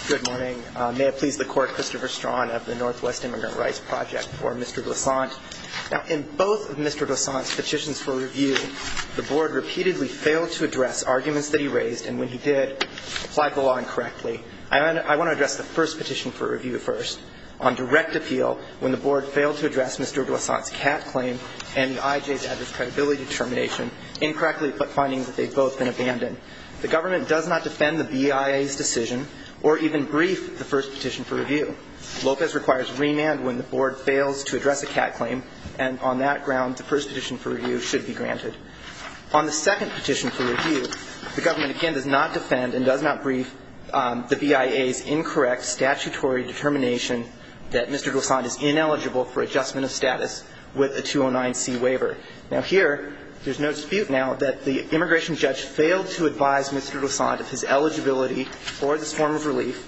Good morning. May it please the Court, Christopher Strawn of the Northwest Immigrant Rights Project for Mr. Glissant. Now, in both of Mr. Glissant's petitions for review, the Board repeatedly failed to address arguments that he raised, and when he did, applied the law incorrectly. I want to address the first petition for review first. On direct appeal, when the Board failed to address Mr. Glissant's CAT claim and the IJ's adverse credibility determination, incorrectly finding that they've both been abandoned. The government does not defend the BIA's decision or even brief the first petition for review. Lopez requires remand when the Board fails to address a CAT claim, and on that ground, the first petition for review should be granted. On the second petition for review, the government again does not defend and does not brief the BIA's incorrect statutory determination that Mr. Glissant is ineligible for adjustment of status with a 209C waiver. Now here, there's no dispute now that the immigration judge failed to advise Mr. Glissant of his eligibility for this form of relief,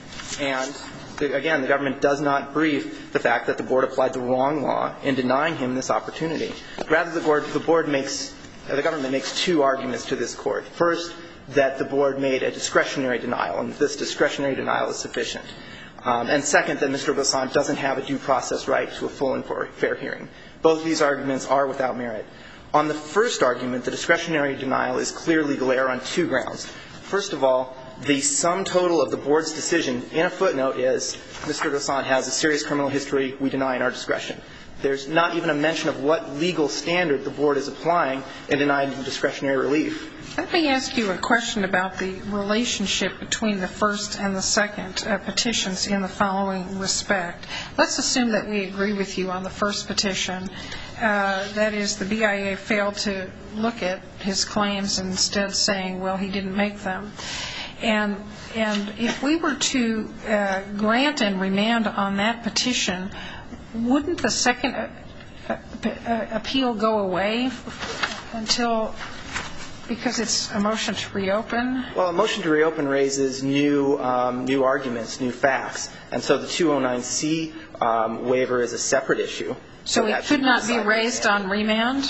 and again, the government does not brief the fact that the Board applied the wrong law in denying him this opportunity. Rather, the government makes two arguments to this Court. First, that the Board made a discretionary denial, and this discretionary denial is sufficient. And second, that Mr. Glissant doesn't have a due process right to a full and fair hearing. Both of these arguments are without merit. On the first argument, the discretionary denial is clear legal error on two grounds. First of all, the sum total of the Board's decision in a footnote is Mr. Glissant has a serious criminal history, we deny in our discretion. There's not even a mention of what legal standard the Board is applying in denying discretionary relief. Let me ask you a question about the relationship between the first and the second petitions in the following respect. Let's assume that we agree with you on the first petition. That is, the BIA failed to look at his claims and instead saying, well, he didn't make them. And if we were to grant and remand on that petition, wouldn't the second appeal go away until, because it's a motion to reopen? Well, a motion to reopen raises new arguments, new facts. And so the 209C waiver is a separate issue. So it could not be raised on remand?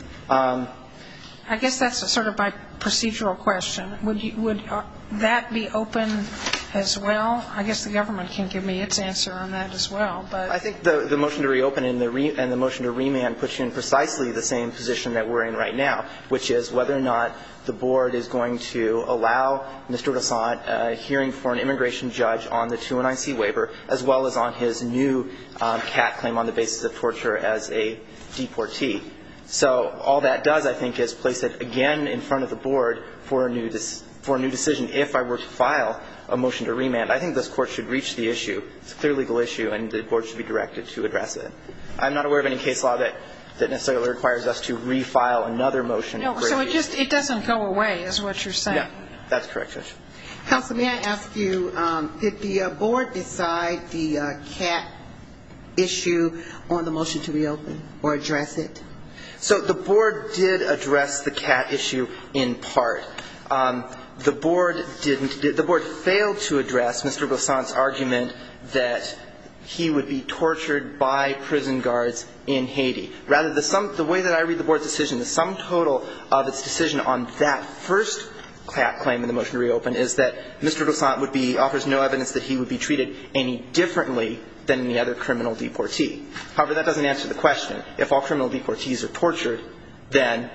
I guess that's sort of my procedural question. Would that be open as well? I guess the government can give me its answer on that as well. But I think the motion to reopen and the motion to remand puts you in precisely the same position that we're in right now, which is whether or not the Board is going to allow Mr. Glissant a hearing for an immigration judge on the 209C waiver, as well as on his new CAT claim on the basis of torture as a deportee. So all that does, I think, is place it again in front of the Board for a new decision if I were to file a motion to remand. I think this Court should reach the issue. It's a clear legal issue, and the Board should be directed to address it. I'm not aware of any case law that necessarily requires us to refile another motion. No, so it doesn't go away, is what you're saying. Yeah, that's correct, Judge. Counsel, may I ask you, did the Board decide the CAT issue on the motion to reopen or address it? So the Board did address the CAT issue in part. The Board failed to address Mr. Glissant's argument that he would be tortured by prison guards in Haiti. Rather, the way that I read the Board's decision, the sum total of its decision on that first CAT claim in the motion to reopen is that Mr. Glissant offers no evidence that he would be treated any differently than any other criminal deportee. However, that doesn't answer the question. If all criminal deportees are tortured, then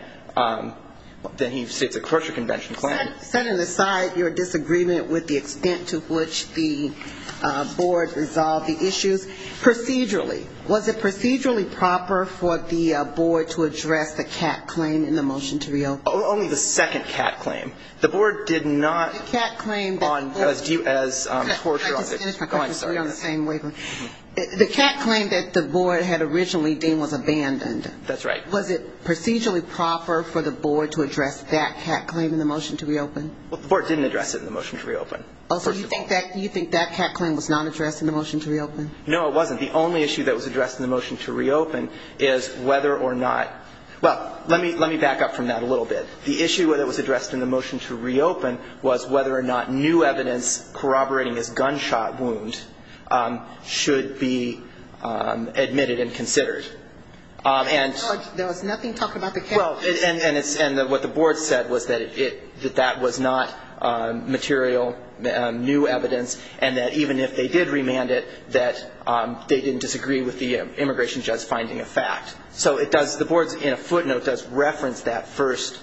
he states a torture convention claim. Setting aside your disagreement with the extent to which the Board resolved the issues, procedurally, was it procedurally proper for the Board to address the CAT claim in the motion to reopen? Only the second CAT claim. The Board did not. The CAT claim as torture. I just finished my question, so we're on the same wavelength. The CAT claim that the Board had originally deemed was abandoned. That's right. Was it procedurally proper for the Board to address that CAT claim in the motion to reopen? Well, the Board didn't address it in the motion to reopen. Oh, so you think that CAT claim was not addressed in the motion to reopen? No, it wasn't. The only issue that was addressed in the motion to reopen is whether or not – well, let me back up from that a little bit. The issue that was addressed in the motion to reopen was whether or not new evidence corroborating his gunshot wound should be admitted and considered. And there was nothing talking about the CAT. Well, and what the Board said was that that was not material, new evidence, and that even if they did remand it, that they didn't disagree with the immigration judge finding a fact. So it does, the board's in a footnote does reference that first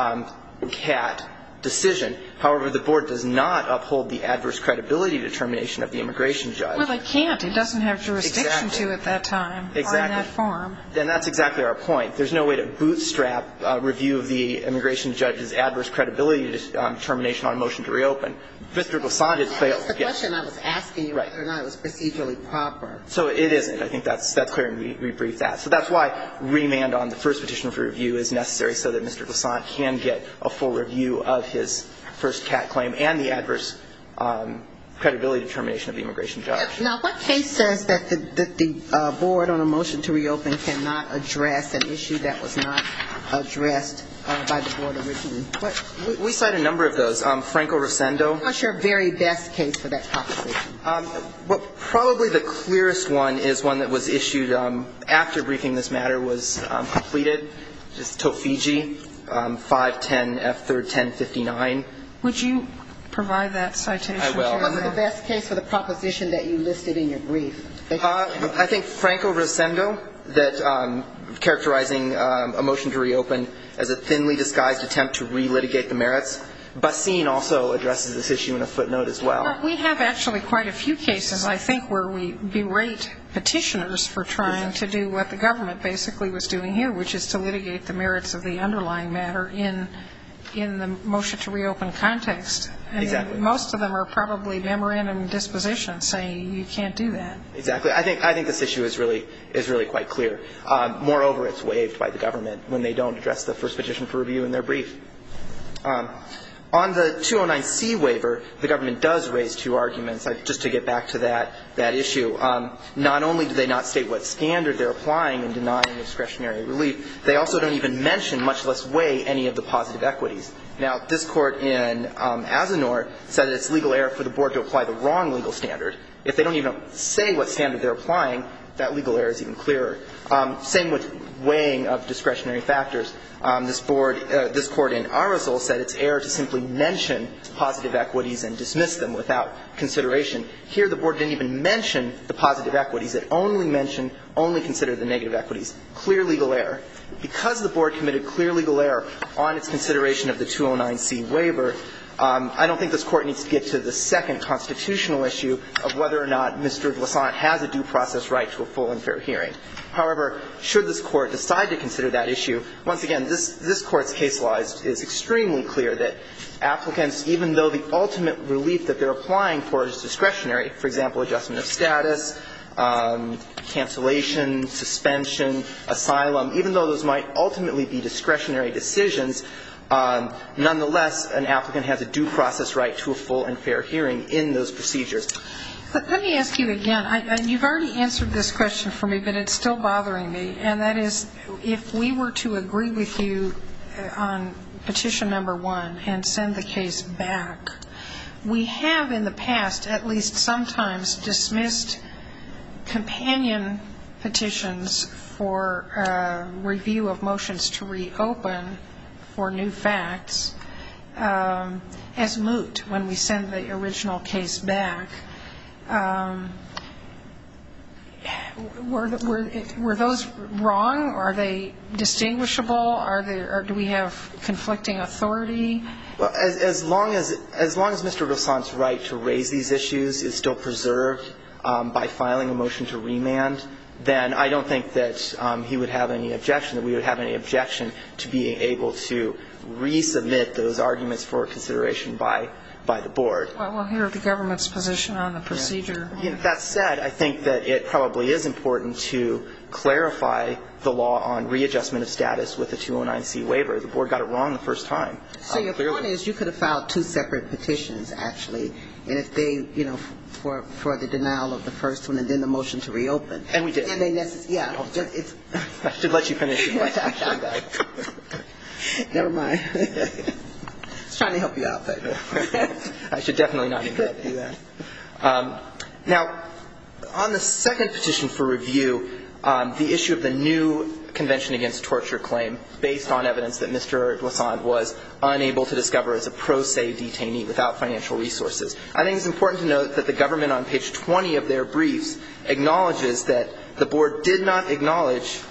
CAT decision. However, the board does not uphold the adverse credibility determination of the immigration judge. Well, it can't. It doesn't have jurisdiction to at that time or in that form. And that's exactly our point. There's no way to bootstrap review of the immigration judge's adverse credibility determination on a motion to reopen. Mr. Glissant has failed. That's the question I was asking you, whether or not it was procedurally proper. So it isn't. I think that's clear, and we briefed that. So that's why remand on the first petition for review is necessary, so that Mr. Glissant can get a full review of his first CAT claim and the adverse credibility determination of the immigration judge. Now, what case says that the board on a motion to reopen cannot address an issue that was not addressed by the board originally? We cite a number of those. Franco Rosendo. What's your very best case for that proposition? Well, probably the clearest one is one that was issued after briefing this matter was completed. Just Tofigi, 510 F3rd 1059. Would you provide that citation? I will. What's the best case for the proposition that you listed in your brief? I think Franco Rosendo, that characterizing a motion to reopen as a thinly disguised attempt to relitigate the merits. Bassin also addresses this issue in a footnote as well. We have actually quite a few cases, I think, where we berate petitioners for trying to do what the government basically was doing here, which is to litigate the merits of the underlying matter in the motion to reopen context. Exactly. Most of them are probably memorandum dispositions saying you can't do that. Exactly. I think this issue is really quite clear. Moreover, it's waived by the government when they don't address the first petition for review in their brief. On the 209C waiver, the government does raise two arguments. Just to get back to that issue, not only do they not state what standard they're applying in denying discretionary relief, they also don't even mention, much less weigh, any of the positive equities. Now, this court in Azenor said that it's legal error for the board to apply the wrong legal standard. If they don't even say what standard they're applying, that legal error is even clearer. Same with weighing of discretionary factors. This court in Arizal said it's error to simply mention positive equities and dismiss them without consideration. Here, the board didn't even mention the positive equities. It only considered the negative equities. Clear legal error. Because the board committed clear legal error on its consideration of the 209C waiver, I don't think this court needs to get to the second constitutional issue of whether or not Mr. Glissant has a due process right to a full and fair hearing. However, should this court decide to consider that issue, once again, this court's case law is extremely clear that applicants, even though the ultimate relief that they're applying for is discretionary, for example, adjustment of status, cancellation, suspension, asylum, even though those might ultimately be discretionary decisions, nonetheless, an applicant has a due process right to a full and fair hearing in those procedures. Let me ask you again. You've already answered this question for me, but it's still bothering me, and that is if we were to agree with you on petition number 1 and send the case back, we have in the past at least sometimes dismissed companion petitions for review of motions to reopen for new facts as moot when we send the original case back. Were those wrong? Are they distinguishable? Or do we have conflicting authority? Well, as long as Mr. Glissant's right to raise these issues is still preserved by filing a motion to remand, then I don't think that he would have any objection, that we would have any objection to being able to resubmit those arguments for consideration by the board. Well, we'll hear the government's position on the procedure. Yeah. That said, I think that it probably is important to clarify the law on readjustment of status with the 209C waiver. The board got it wrong the first time. So your point is you could have filed two separate petitions, actually, and if they, for the denial of the first one and then the motion to reopen. And we did. And they I should let you finish your question. Never mind. I was trying to help you out there. I should definitely not do that. Now, on the second petition for review, the issue of the new Convention Against Torture claim based on evidence that Mr. Doissant was unable to discover as a pro se detainee without financial resources. I think it's important to note that the government on page 20 of their briefs acknowledges that the board did not acknowledge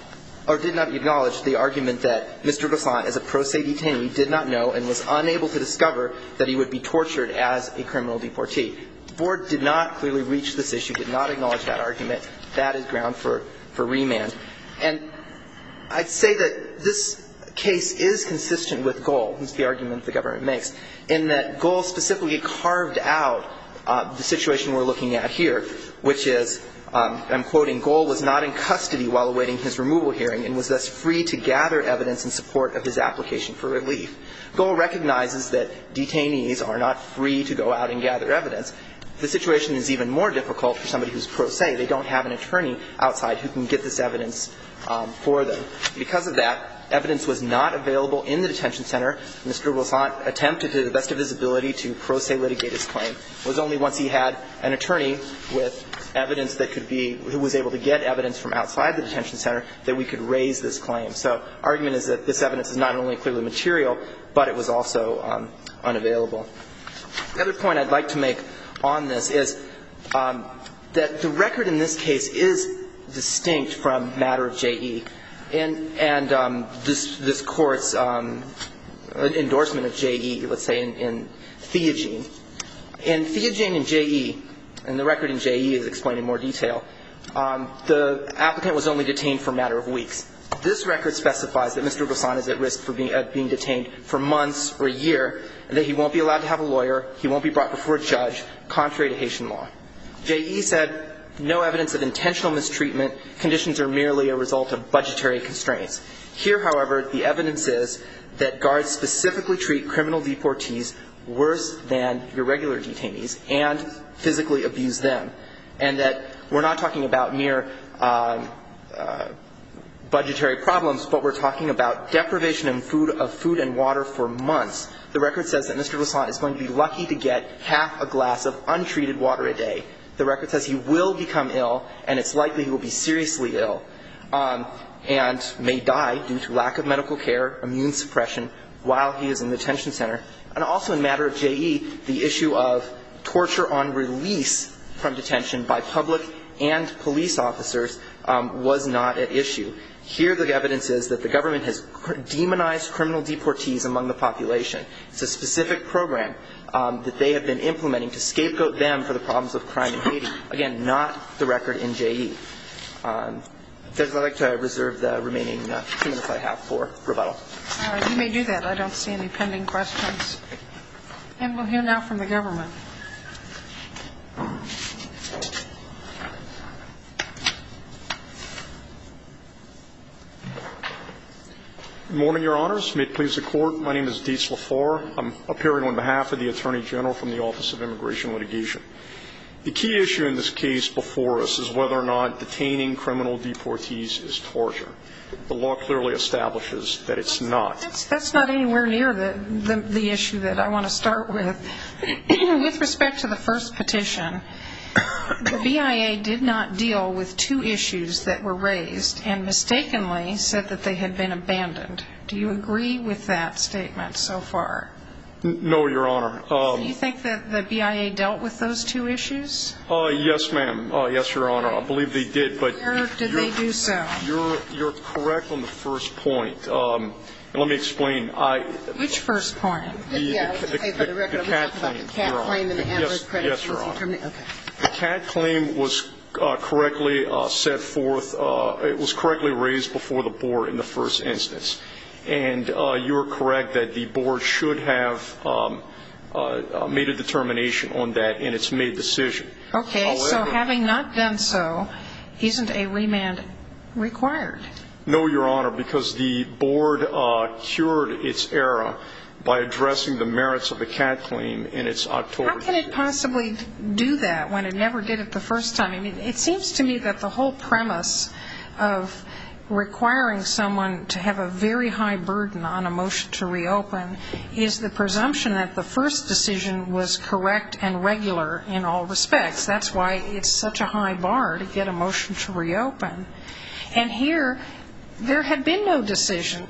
the argument that Mr. Doissant, as a pro se detainee, did not know and was unable to discover that he would be tortured as a criminal deportee. The board did not clearly reach this issue, did not acknowledge that argument. That is ground for remand. And I'd say that this case is consistent with Goal, who's the argument the government makes, in that Goal specifically carved out the situation we're looking at here, which is, I'm quoting, Goal was not in custody while awaiting his removal hearing and was thus free to gather evidence in support of his application for relief. Goal recognizes that detainees are not free to go out and gather evidence. The situation is even more difficult for somebody who's pro se. They don't have an attorney outside who can get this evidence for them. Because of that, evidence was not available in the detention center. Mr. Doissant attempted to the best of his ability to pro se litigate his claim. It was only once he had an attorney with evidence that could be, who was able to get evidence from outside the detention center, that we could raise this claim. So argument is that this evidence is not only clearly material, but it was also unavailable. The other point I'd like to make on this is that the record in this case is distinct from matter of J.E. And this Court's endorsement of J.E., let's say, in Theogene. In Theogene and J.E., and the record in J.E. is explained in more detail, the applicant was only detained for a matter of weeks. This record specifies that Mr. Doissant is at risk for being detained for months or a year, and that he won't be allowed to have a lawyer, he won't be brought before a judge, contrary to Haitian law. J.E. said no evidence of intentional mistreatment. Conditions are merely a result of budgetary constraints. Here, however, the evidence is that guards specifically treat criminal deportees worse than your regular detainees and physically abuse them. And that we're not talking about mere budgetary problems, but we're talking about deprivation of food and water for months. The record says that Mr. Doissant is going to be lucky to get half a glass of untreated water a day. The record says he will become ill, and it's likely he will be seriously ill, and may die due to lack of medical care, immune suppression, while he is in the detention center. And also in matter of J.E., the issue of torture on release from detention by public and police officers was not at issue. Here the evidence is that the government has demonized criminal deportees among the population. It's a specific program that they have been implementing to scapegoat them for the problems of crime in Haiti. Again, not the record in J.E. I'd like to reserve the remaining 2 minutes I have for rebuttal. You may do that. I don't see any pending questions. And we'll hear now from the government. Good morning, Your Honors. May it please the Court. My name is Dietz Lafar. I'm appearing on behalf of the Attorney General from the Office of Immigration Litigation. The key issue in this case before us is whether or not detaining criminal deportees is torture. The law clearly establishes that it's not. That's not anywhere near the issue that I want to start with. With respect to the first petition, the BIA did not deal with two issues that were raised and mistakenly said that they had been abandoned. Do you agree with that statement so far? No, Your Honor. Do you think that the BIA dealt with those two issues? Yes, ma'am. Yes, Your Honor. I believe they did. But where did they do so? You're correct on the first point. Let me explain. Which first point? The CAT claim. The CAT claim and the adverse credit. Yes, Your Honor. Okay. The CAT claim was correctly set forth. It was correctly raised before the board in the first instance. And you're correct that the board should have made a determination on that in its made decision. Okay. However, so having not done so, isn't a remand required? No, Your Honor, because the board cured its error by addressing the merits of the CAT claim in its October. How can it possibly do that when it never did it the first time? I mean, it seems to me that the whole premise of requiring someone to have a very high burden on a motion to reopen is the presumption that the first decision was correct and regular in all respects. That's why it's such a high bar to get a motion to reopen. And here, there had been no decision.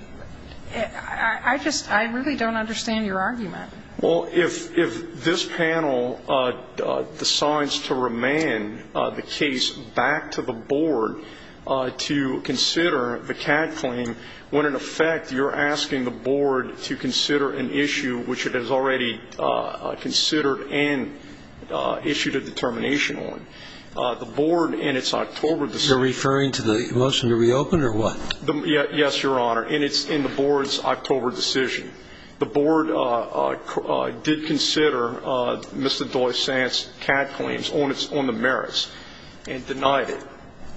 I really don't understand your argument. Well, if this panel decides to remand the case back to the board to consider the CAD claim, when in effect you're asking the board to consider an issue which it has already considered and issued a determination on. The board in its October decision. You're referring to the motion to reopen or what? Yes, Your Honor. And it's in the board's October decision. The board did consider Mr. Doysant's CAD claims on the merits and denied it.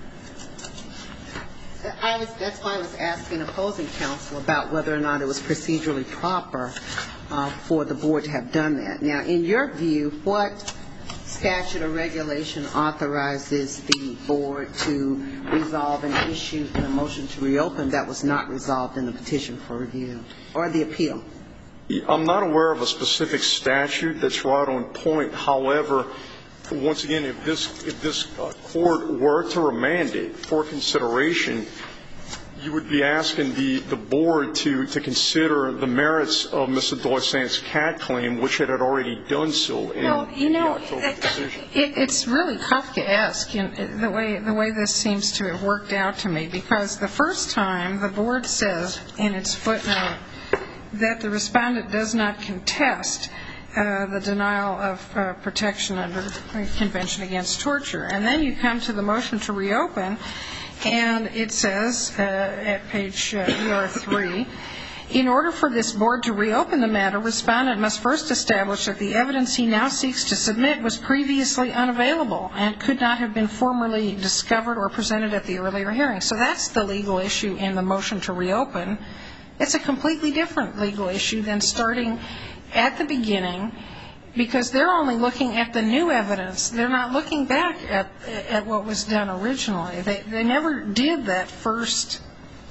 That's why I was asking opposing counsel about whether or not it was procedurally proper for the board to have done that. Now, in your view, what statute or regulation authorizes the board to resolve an issue in a motion to reopen that was not resolved in the petition for review or the appeal? I'm not aware of a specific statute that's right on point. However, once again, if this court were to remand it for consideration, you would be asking the board to consider the merits of Mr. Doysant's CAD claim, which it had already done so in the October decision. It's really Kafkaesque in the way this seems to have worked out to me, because the first time the board says in its footnote that the respondent does not contest the denial of protection under the Convention Against Torture. And then you come to the motion to reopen, and it says at page ER3, in order for this board to reopen the matter, respondent must first establish that the evidence he now seeks to submit was previously unavailable and could not have been formerly discovered or presented at the earlier hearing. So that's the legal issue in the motion to reopen. It's a completely different legal issue than starting at the beginning, because they're only looking at the new evidence. They're not looking back at what was done originally. They never did that first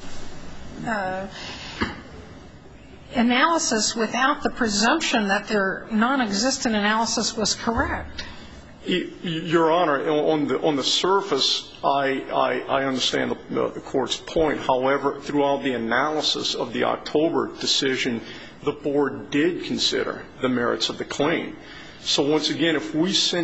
analysis without the presumption that their non-existent analysis was correct. Your Honor, on the surface, I understand the Court's point. However, throughout the analysis of the October decision, the board did consider the merits of the claim. So once again, if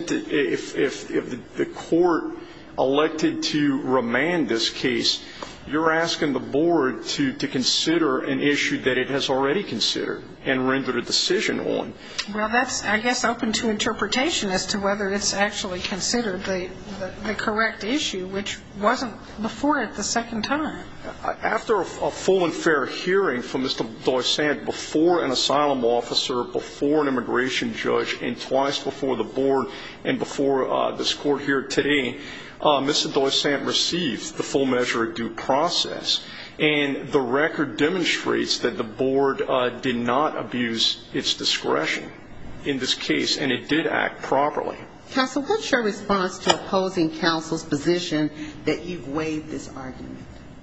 the Court elected to remand this case, you're asking the board to consider an issue that it has already considered and rendered a decision on. Well, that's, I guess, open to interpretation as to whether it's actually considered the correct issue, which wasn't before it the second time. After a full and fair hearing from Mr. Doysant before an asylum officer, before an immigration judge, and twice before the board and before this Court here today, Mr. Doysant received the full measure of due process. And the record demonstrates that the board did not abuse its discretion in this case, and it did act properly. Counsel, what's your response to opposing counsel's position that you've waived this argument?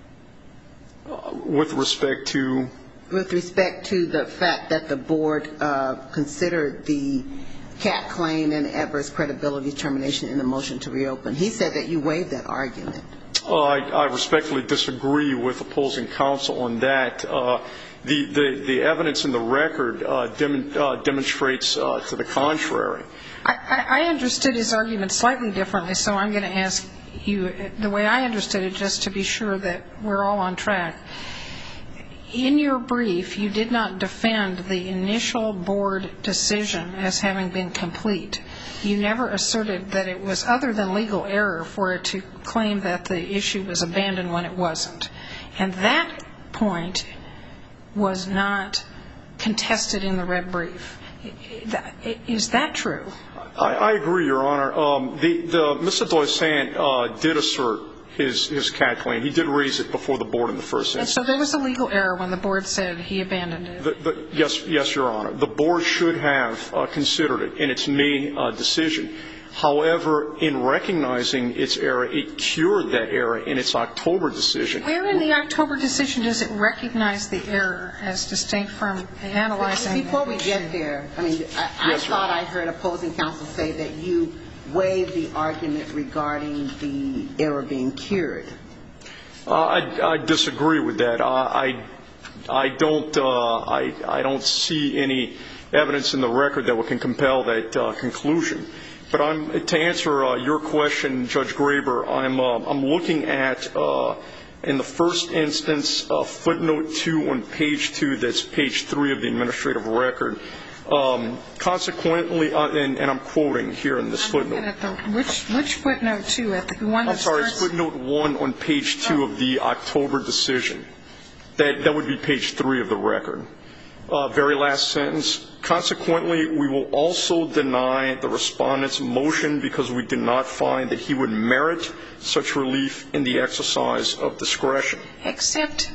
With respect to? With respect to the fact that the board considered the CAT claim and adverse credibility determination in the motion to reopen. He said that you waived that argument. I respectfully disagree with opposing counsel on that. The evidence in the record demonstrates to the contrary. I understood his argument slightly differently, so I'm going to ask you the way I understood it, just to be sure that we're all on track. In your brief, you did not defend the initial board decision as having been complete. You never asserted that it was other than legal error for it to claim that the issue was abandoned when it wasn't. And that point was not contested in the red brief. Is that true? I agree, Your Honor. Mr. Doysant did assert his CAT claim. He did raise it before the board in the first instance. And so there was a legal error when the board said he abandoned it. Yes, Your Honor. The board should have considered it in its May decision. However, in recognizing its error, it cured that error in its October decision. Where in the October decision does it recognize the error as distinct from analyzing it? Before we get there, I mean, I thought I heard opposing counsel say that you waived the argument regarding the error being cured. I disagree with that. I don't see any evidence in the record that can compel that conclusion. But to answer your question, Judge Graber, I'm looking at, in the first instance, footnote 2 on page 2, that's page 3 of the administrative record. Consequently, and I'm quoting here in this footnote. Which footnote 2? I'm sorry, it's footnote 1 on page 2 of the October decision. That would be page 3 of the record. Very last sentence. Consequently, we will also deny the respondent's motion because we do not find that he would merit such relief in the exercise of discretion. Except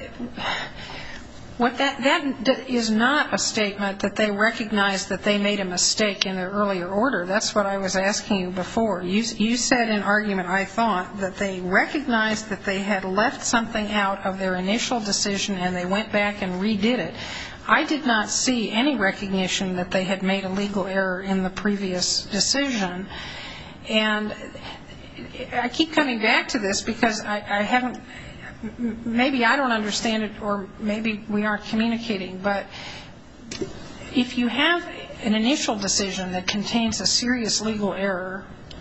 that is not a statement that they recognize that they made a mistake in their earlier order. That's what I was asking you before. You said in argument, I thought, that they recognized that they had left something out of their initial decision and they went back and redid it. I did not see any recognition that they had made a legal error in the previous decision. And I keep coming back to this because I haven't, maybe I don't understand it or maybe we aren't communicating, but if you have an initial decision that contains a serious legal error,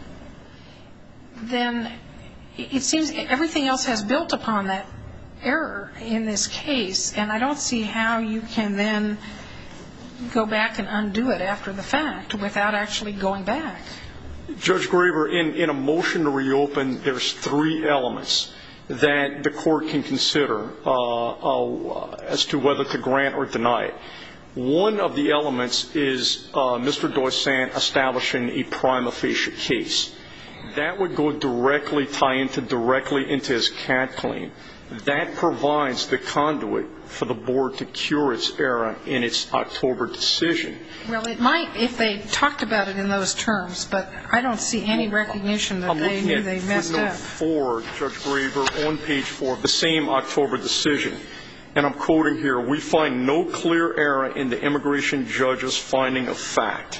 then it seems everything else has built upon that error in this case, and I don't see how you can then go back and undo it after the fact without actually going back. Judge Graber, in a motion to reopen, there's 3 elements that the court can consider as to whether to grant or deny it. One of the elements is Mr. Doysant establishing a prima facie case. That would go tie directly into his CAT claim. That provides the conduit for the board to cure its error in its October decision. Well, it might if they talked about it in those terms, but I don't see any recognition that they knew they messed up. I'm looking at footnote 4, Judge Graber, on page 4 of the same October decision. And I'm quoting here, we find no clear error in the immigration judge's finding of fact.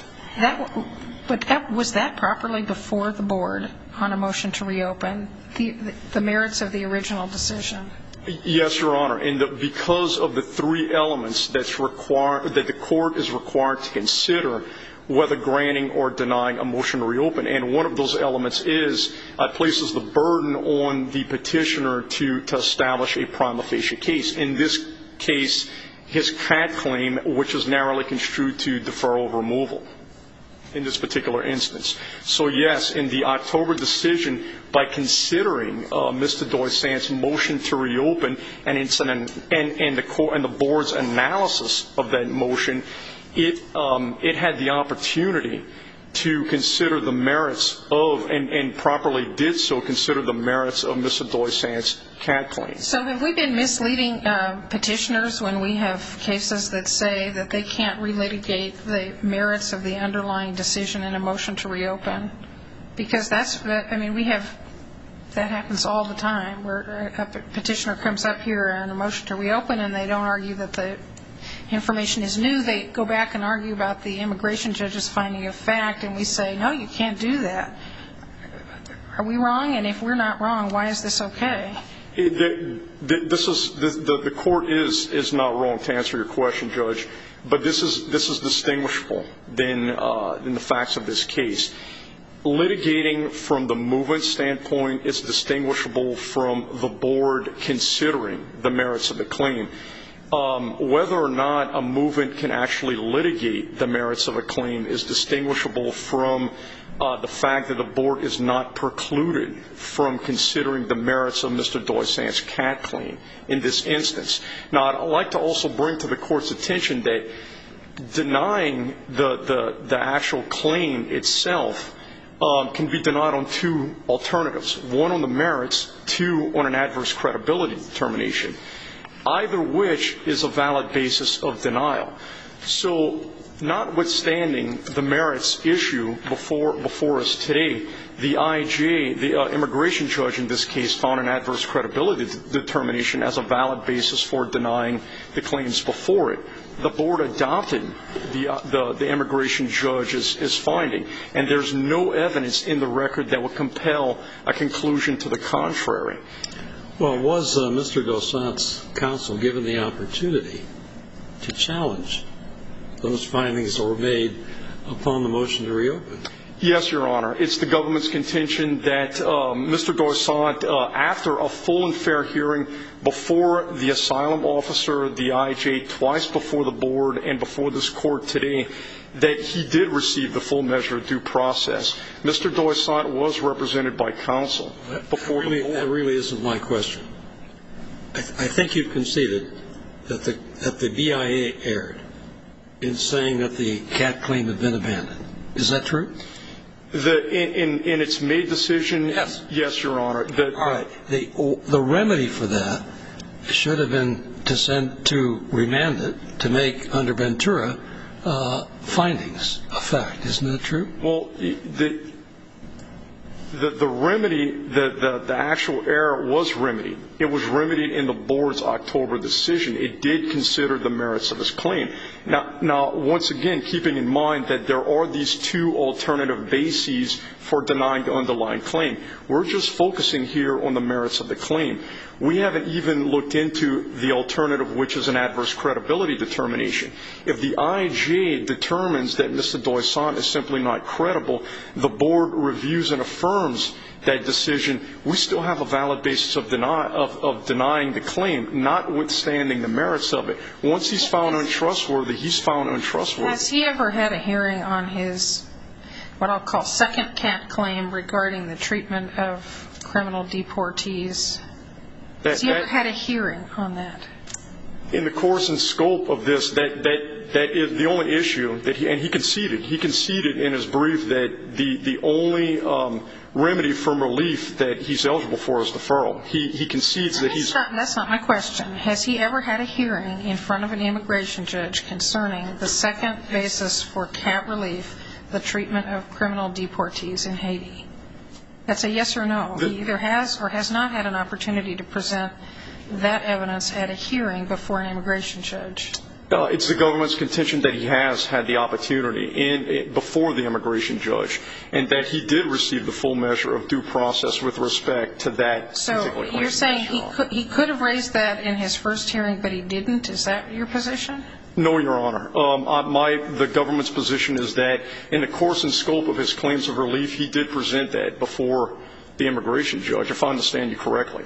Was that properly before the board on a motion to reopen, the merits of the original decision? Yes, Your Honor. And because of the 3 elements that's required, that the court is required to consider whether granting or denying a motion to reopen. And one of those elements places the burden on the petitioner to establish a prima facie case. In this case, his CAT claim, which is narrowly construed to deferral of removal in this particular instance. So, yes, in the October decision, by considering Mr. Doysant's motion to reopen and the board's analysis of that motion, it had the opportunity to consider the merits of, and properly did so, consider the merits of Mr. Doysant's CAT claim. So have we been misleading petitioners when we have cases that say that they can't relitigate the merits of the underlying decision in a motion to reopen? Because that happens all the time, where a petitioner comes up here on a motion to reopen and they don't argue that the information is new. They go back and argue about the immigration judge's finding of fact, and we say, no, you can't do that. Are we wrong? And if we're not wrong, why is this okay? The court is not wrong, to answer your question, Judge, but this is distinguishable than the facts of this case. Litigating from the movement standpoint is distinguishable from the board considering the merits of the claim. Whether or not a movement can actually litigate the merits of a claim is distinguishable from the fact that the board is not precluded from considering the merits of Mr. Doysant's CAT claim in this instance. Now, I'd like to also bring to the court's attention that denying the actual claim itself can be denied on 2 alternatives, 1 on the merits, 2 on an adverse credibility determination, either which is a valid basis of denial. So notwithstanding the merits issue before us today, the IJ, the immigration judge in this case, found an adverse credibility determination as a valid basis for denying the claims before it. The board adopted the immigration judge's finding, and there's no evidence in the record that would compel a conclusion to the contrary. Well, was Mr. Dosant's counsel given the opportunity to challenge those findings that were made upon the motion to reopen? Yes, Your Honor. It's the government's contention that Mr. Dosant, after a full and fair hearing before the asylum officer, the IJ, twice before the board and before this court today, that he did receive the full measure of due process. Mr. Dosant was represented by counsel before the board. That really isn't my question. I think you've conceded that the BIA erred in saying that the CAT claim had been abandoned. Is that true? In its made decision, yes, Your Honor. All right. The remedy for that should have been to remand it to make under Ventura findings a fact. Isn't that true? Well, the remedy, the actual error was remedied. It was remedied in the board's October decision. It did consider the merits of his claim. Now, once again, keeping in mind that there are these two alternative bases for denying the underlying claim, we're just focusing here on the merits of the claim. We haven't even looked into the alternative, which is an adverse credibility determination. If the IJ determines that Mr. Dosant is simply not credible, the board reviews and affirms that decision, we still have a valid basis of denying the claim, notwithstanding the merits of it. Once he's found untrustworthy, he's found untrustworthy. Has he ever had a hearing on his, what I'll call, second CAT claim regarding the treatment of criminal deportees? Has he ever had a hearing on that? In the course and scope of this, that is the only issue that he conceded. He conceded in his brief that the only remedy from relief that he's eligible for is deferral. He concedes that he's... That's not my question. Has he ever had a hearing in front of an immigration judge concerning the second basis for CAT relief, the treatment of criminal deportees in Haiti? That's a yes or no. He either has or has not had an opportunity to present that evidence at a hearing before an immigration judge. It's the government's contention that he has had the opportunity before the immigration judge, and that he did receive the full measure of due process with respect to that particular claim. So you're saying he could have raised that in his first hearing, but he didn't? Is that your position? No, Your Honor. The government's position is that in the course and scope of his claims of relief, he did present that before the immigration judge, if I understand you correctly.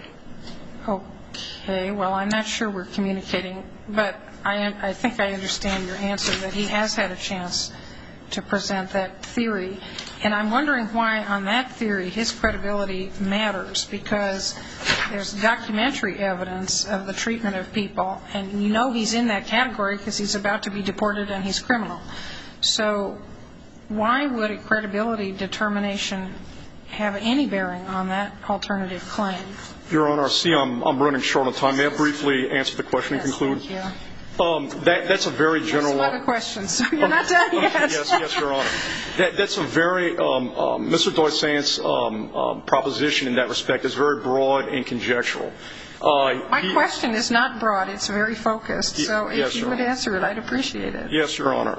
Okay. Well, I'm not sure we're communicating, but I think I understand your answer, that he has had a chance to present that theory. And I'm wondering why on that theory his credibility matters, because there's documentary evidence of the treatment of people, and you know he's in that category because he's about to be deported and he's criminal. So why would a credibility determination have any bearing on that alternative claim? Your Honor, I see I'm running short on time. May I briefly answer the question and conclude? Thank you. That's a very general... That's a lot of questions, so you're not done yet. Yes, Your Honor. That's a very... Mr. Dosant's proposition in that respect is very broad and conjectural. My question is not broad. It's very focused. So if you would answer it, I'd appreciate it. Yes, Your Honor.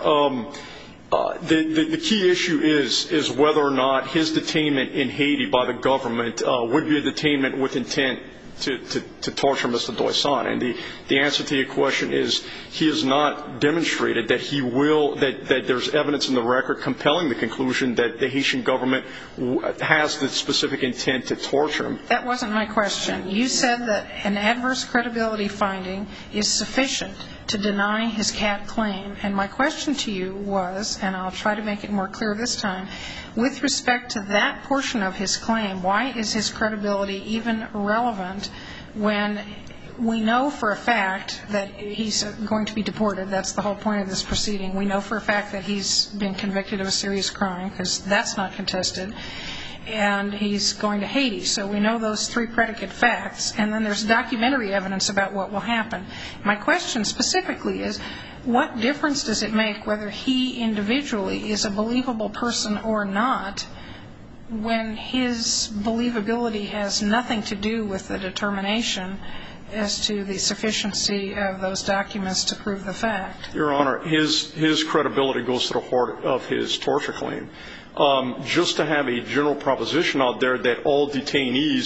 The key issue is whether or not his detainment in Haiti by the government would be a detainment with intent to torture Mr. Dosant. And the answer to your question is he has not demonstrated that he will, that there's evidence in the record compelling the conclusion that the Haitian government has the specific intent to torture him. That wasn't my question. You said that an adverse credibility finding is sufficient to deny his CAT claim. And my question to you was, and I'll try to make it more clear this time, with respect to that portion of his claim, why is his credibility even relevant when we know for a fact that he's going to be deported? That's the whole point of this proceeding. We know for a fact that he's been convicted of a serious crime, because that's not contested. And he's going to Haiti. So we know those three predicate facts. And then there's documentary evidence about what will happen. My question specifically is, what difference does it make whether he individually is a believable person or not when his believability has nothing to do with the determination as to the sufficiency of those documents to prove the fact? Your Honor, his credibility goes to the heart of his torture claim. Just to have a general proposition out there that all detainees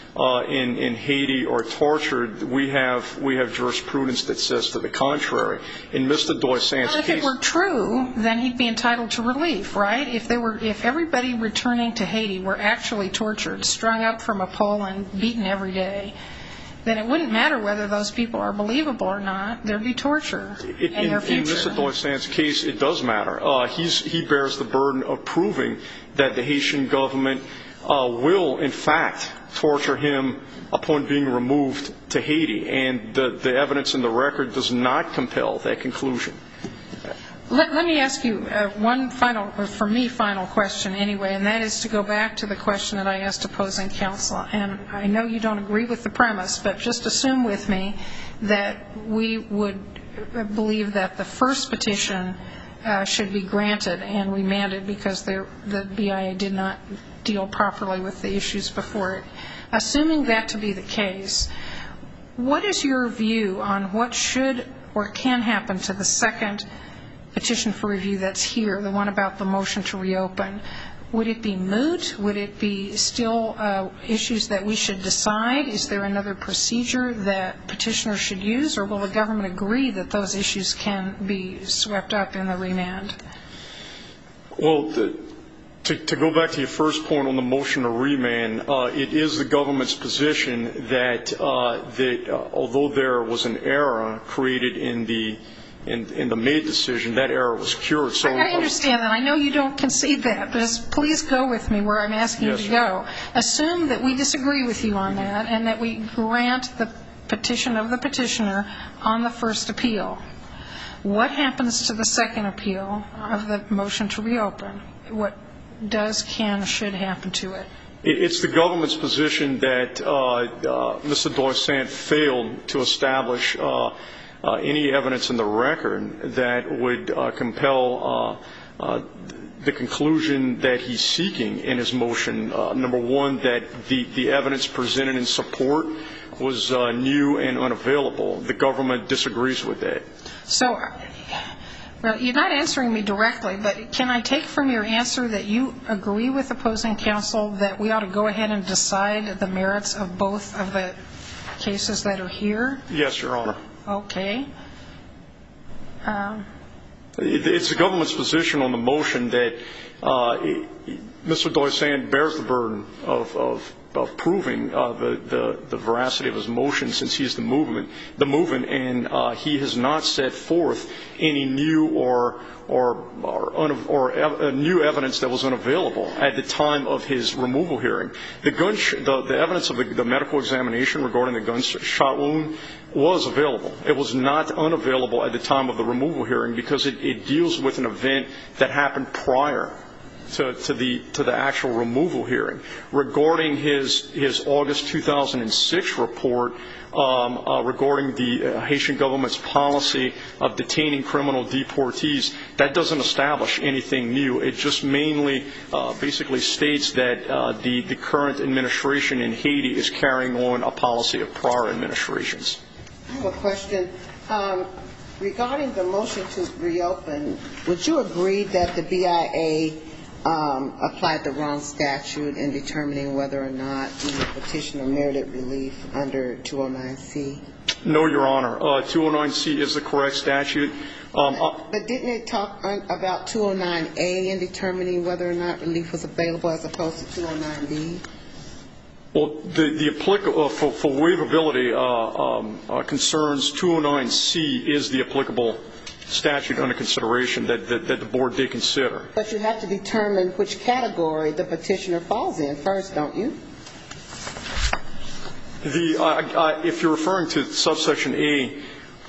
in Haiti are tortured, we have jurisprudence that says to the contrary. In Mr. Doysant's case, if it were true, then he'd be entitled to relief, right? If everybody returning to Haiti were actually tortured, strung up from a pole and beaten every day, then it wouldn't matter whether those people are believable or not. There'd be torture in their future. In Mr. Doysant's case, it does matter. He bears the burden of proving that the Haitian government will, in fact, torture him upon being removed to Haiti, and the evidence in the record does not compel that conclusion. Let me ask you one final, or for me, final question anyway, and that is to go back to the question that I asked opposing counsel. And I know you don't agree with the premise, but just assume with me that we would believe that the first petition should be granted and remanded because the BIA did not deal properly with the issues before it. Assuming that to be the case, what is your view on what should or can happen to the second petition for review that's here, the one about the motion to reopen? Would it be moot? Would it be still issues that we should decide? Is there another procedure that petitioners should use, or will the government agree that those issues can be swept up in the remand? Well, to go back to your first point on the motion to remand, it is the government's position that although there was an error created in the May decision, that error was cured. So I understand that. I know you don't concede that, but please go with me where I'm asking you to go. Assume that we disagree with you on that and that we grant the petition of the petitioner on the first appeal. What happens to the second appeal of the motion to reopen? What does, can, should happen to it? It's the government's position that Mr. Doysant failed to establish any evidence in the record that would compel the conclusion that he's seeking in his motion. Number one, that the evidence presented in support was new and unavailable. The government disagrees with that. So, well, you're not answering me directly, but can I take from your answer that you agree with opposing counsel that we ought to go ahead and decide the merits of both of the cases that are here? Yes, Your Honor. Okay. It's the government's position on the motion that Mr. Doysant bears the burden of proving the veracity of his motion, since he's the movement, and he has not set forth any new or new evidence that was unavailable at the time of his removal hearing. The evidence of the medical examination regarding the gunshot wound was available. It was not unavailable at the time of the removal hearing because it deals with an event that happened prior to the actual removal hearing. Regarding his August 2006 report regarding the Haitian government's policy of detaining criminal deportees, that doesn't establish anything new. It just mainly basically states that the current administration in Haiti is carrying on a policy of prior administrations. I have a question. Regarding the motion to reopen, would you agree that the BIA applied the wrong statute in determining whether or not the petitioner merited relief under 209C? No, Your Honor. 209C is the correct statute. But didn't it talk about 209A in determining whether or not relief was available as opposed to 209B? Well, the applicable for waivability concerns, 209C is the applicable statute under consideration that the board did consider. But you have to determine which category the petitioner falls in first, don't you? If you're referring to subsection A,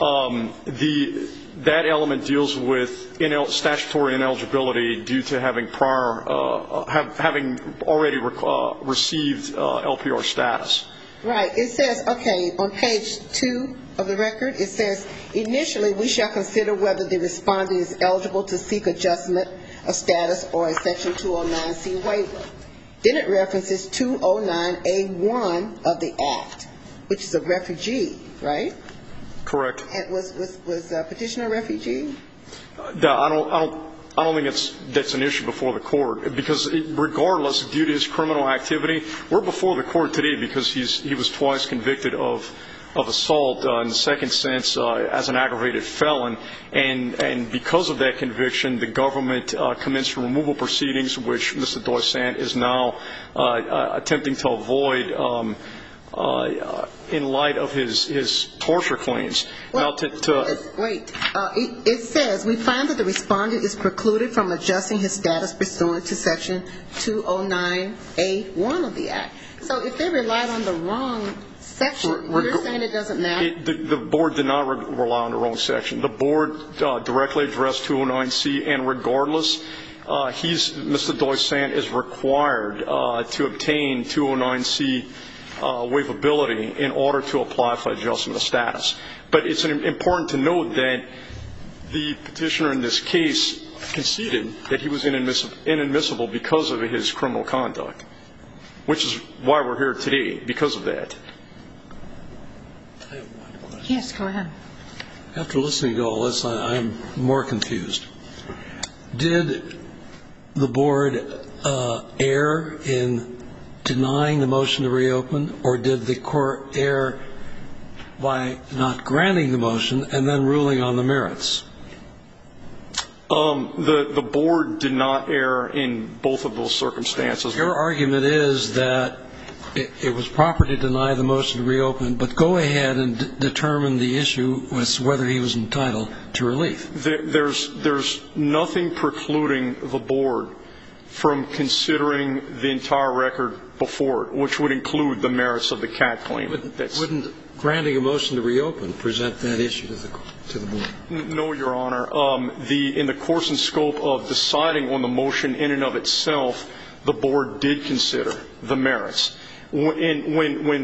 that element deals with statutory ineligibility due to having having already received LPR status. Right. It says, okay, on page 2 of the record, it says, initially we shall consider whether the respondent is eligible to seek adjustment of status or a section 209C waiver. Then it references 209A1 of the Act, which is a refugee, right? Correct. And was petitioner a refugee? I don't that's an issue before the court, because regardless, due to his criminal activity, we're before the court today because he was twice convicted of assault in the second sense as an aggravated felon, and because of that conviction, the government commenced removal proceedings, which Mr. Doysant is now attempting to avoid in light of his torture claims. Well, wait. It says, we find that the respondent is precluded from adjusting his status pursuant to Section 209A1 of the Act. So if they relied on the wrong section, you're saying it doesn't matter? The board did not rely on the wrong section. The board directly addressed 209C, and regardless, Mr. Doysant is required to obtain 209C waivability in order to apply for adjustment of status. But it's important to note that the petitioner in this case conceded that he was inadmissible because of his criminal conduct, which is why we're here today, because of that. I have one question. Yes, go ahead. After listening to all this, I'm more confused. Did the board err in denying the motion to reopen, or did the court err by not granting the motion and then ruling on the merits? The board did not err in both of those circumstances. Your argument is that it was proper to deny the motion to reopen, but go ahead and determine the issue was whether he was entitled to relief. There's nothing precluding the board from considering the entire record before it, which would include the merits of the CAT claim. Wouldn't granting a motion to reopen present that issue to the board? No, Your Honor. In the course and scope of deciding on the motion in and of itself, the board did consider the merits. In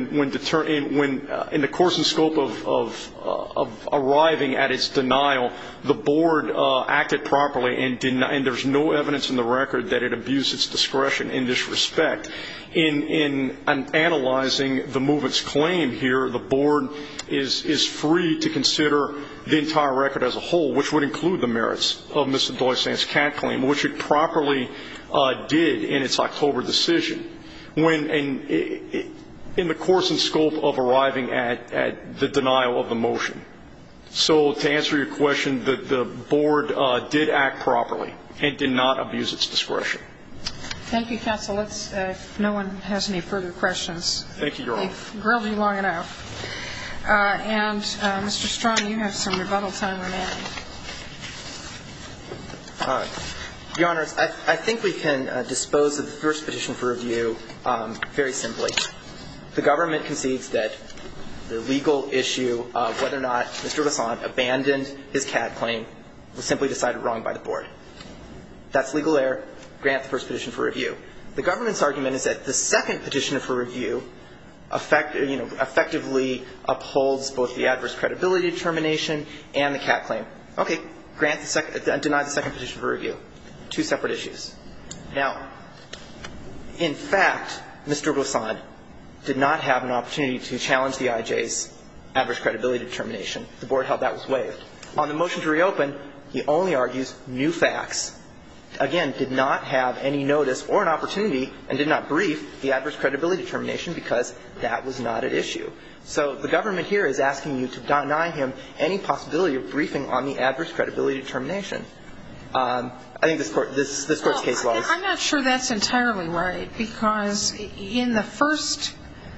the course and scope of arriving at its denial, the board acted properly and there's no evidence in the record that it abused its discretion in this respect. In analyzing the movement's claim here, the board is free to consider the entire record as a whole, which would include the merits of Mr. Doysant's CAT claim, which it properly did in its October decision. In the course and scope of arriving at the denial of the motion. So to answer your question, the board did act properly and did not abuse its discretion. Thank you, counsel. If no one has any further questions. Thank you, Your Honor. We've grilled you long enough. And Mr. Strong, you have some rebuttal time remaining. Your Honors, I think we can dispose of the first petition for review very simply. The government concedes that the legal issue of whether or not Mr. Doysant abandoned his CAT claim was simply decided wrong by the board. That's legal error. Grant the first petition for review. The government's argument is that the second petition for review effectively upholds both the adverse credibility determination and the CAT claim. Okay, deny the second petition for review. Two separate issues. Now, in fact, Mr. Doysant did not have an opportunity to challenge the IJ's adverse credibility determination. The board held that was waived. On the motion to reopen, he only argues new facts. Again, did not have any notice or an opportunity and did not brief the adverse credibility determination because that was not at issue. So the government here is asking you to deny him any possibility of briefing on the adverse credibility determination. I think this Court's case law is – I'm not sure that's entirely right, because in the first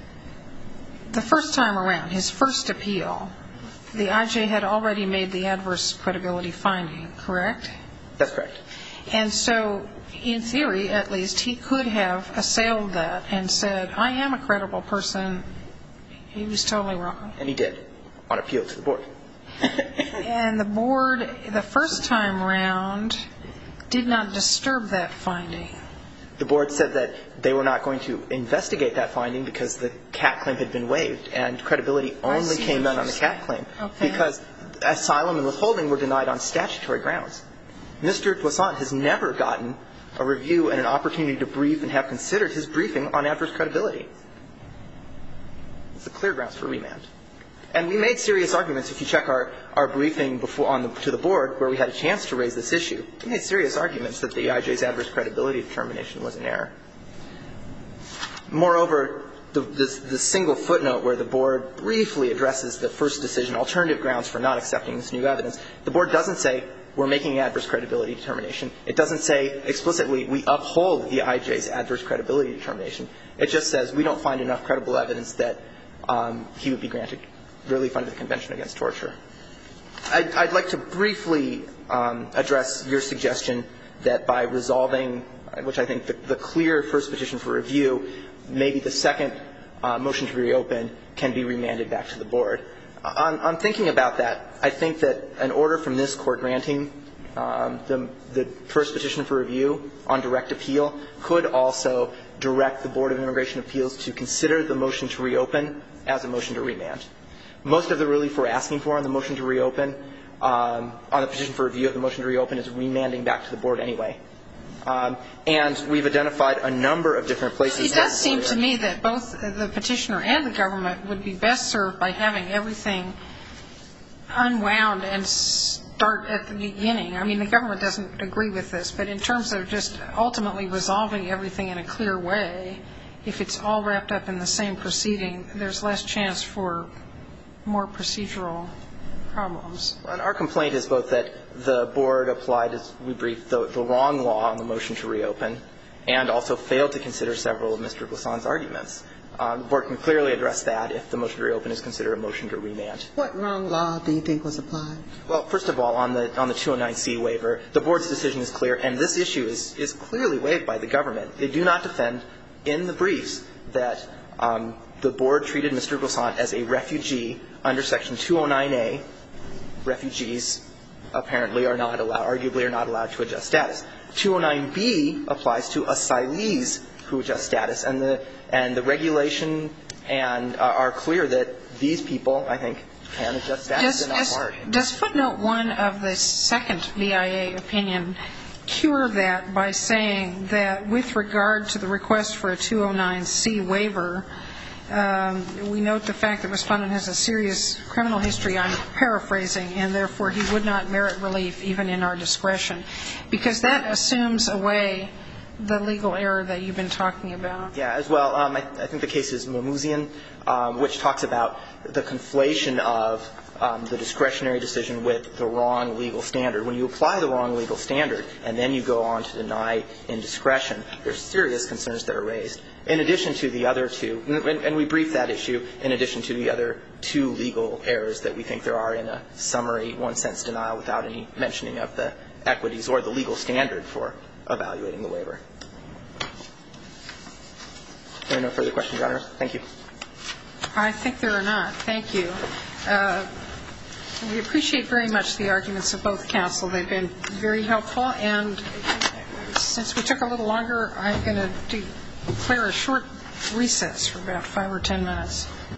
time around, his first appeal, the IJ had already made the adverse credibility finding, correct? That's correct. And so, in theory, at least, he could have assailed that and said, I am a credible person. He was totally wrong. And he did, on appeal to the board. And the board, the first time around, did not disturb that finding. The board said that they were not going to investigate that finding because the CAT claim had been waived and credibility only came in on the CAT claim. Okay. Because asylum and withholding were denied on statutory grounds. Mr. Doysant has never gotten a review and an opportunity to brief and have considered his briefing on adverse credibility. It's a clear grounds for remand. And we made serious arguments. If you check our briefing to the board where we had a chance to raise this issue, we made serious arguments that the IJ's adverse credibility determination was an error. Moreover, the single footnote where the board briefly addresses the first decision, alternative grounds for not accepting this new evidence, the board doesn't say we're making an adverse credibility determination. It doesn't say explicitly we uphold the IJ's adverse credibility determination. It just says we don't find enough credible evidence that he would be granted relief under the Convention Against Torture. I'd like to briefly address your suggestion that by resolving, which I think the clear first petition for review, maybe the second motion to reopen can be remanded back to the board. On thinking about that, I think that an order from this Court granting the first petition for review on direct appeal could also direct the Board of Immigration Appeals to consider the motion to reopen as a motion to remand. Most of the relief we're asking for on the motion to reopen, on the petition for review of the motion to reopen, is remanding back to the board anyway. And we've identified a number of different places. It does seem to me that both the petitioner and the government would be best served by having everything unwound and start at the beginning. I mean, the government doesn't agree with this, but in terms of just ultimately resolving everything in a clear way, if it's all wrapped up in the same proceeding, there's less chance for more procedural problems. And our complaint is both that the board applied, as we briefed, the wrong law on the motion to reopen and also failed to consider several of Mr. Glissant's arguments. The board can clearly address that if the motion to reopen is considered a motion to remand. What wrong law do you think was applied? Well, first of all, on the 209C waiver, the board's decision is clear, and this issue is clearly waived by the government. They do not defend in the briefs that the board treated Mr. Glissant as a refugee under Section 209A. Refugees apparently are not allowed, arguably are not allowed to adjust status. 209B applies to asylees who adjust status, and the regulation are clear that these people, I think, can adjust status. They're not hard. Does footnote 1 of the second BIA opinion cure that by saying that with regard to the request for a 209C waiver, we note the fact that respondent has a serious criminal history, I'm paraphrasing, and therefore he would not merit relief even in our discretion, because that assumes away the legal error that you've been talking about. Yeah, as well. I think the case is Mimouzian, which talks about the conflation of the discretionary decision with the wrong legal standard. When you apply the wrong legal standard and then you go on to deny indiscretion, there's serious concerns that are raised. In addition to the other two, and we briefed that issue, in addition to the other two legal errors that we think there are in a summary one-sentence denial without any mentioning of the equities or the legal standard for evaluating the waiver. Are there no further questions, Your Honor? Thank you. I think there are not. Thank you. We appreciate very much the arguments of both counsel. They've been very helpful. And since we took a little longer, I'm going to declare a short recess for about 5 or 10 minutes.